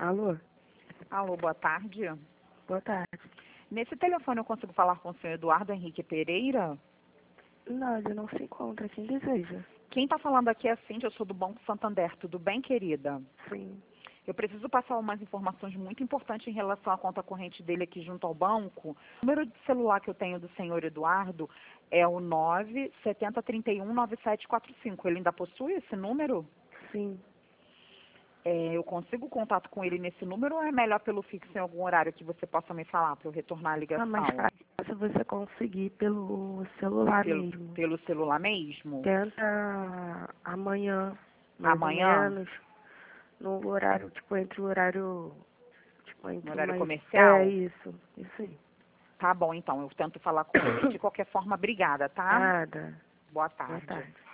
Alô? Alô, boa tarde. Boa tarde. Nesse telefone eu consigo falar com o senhor Eduardo Henrique Pereira? Não, ele não se encontra. Quem deseja? Quem está falando aqui é a Cindy, eu sou do Banco Santander. Tudo bem, querida? Sim. Eu preciso passar umas informações muito importantes em relação à conta corrente dele aqui junto ao banco. O número de celular que eu tenho do senhor Eduardo é o 970319745. Ele ainda possui esse número? Sim. Eu consigo contato com ele nesse número ou é melhor pelo fixo em algum horário que você possa me falar para eu retornar a Ah, mais ligação? fácil você conseguir pelo celular Pelo, mesmo. pelo celular mesmo? Tenta amanhã, mais ou Amanhã? menos, no horário, tipo, entre o horário, tipo, No entre horário mais... É, comercial? isso aí. Tá bom, então. Eu tento falar com ele. De qualquer forma, obrigada, tá? Nada. Boa Boa tarde. tarde.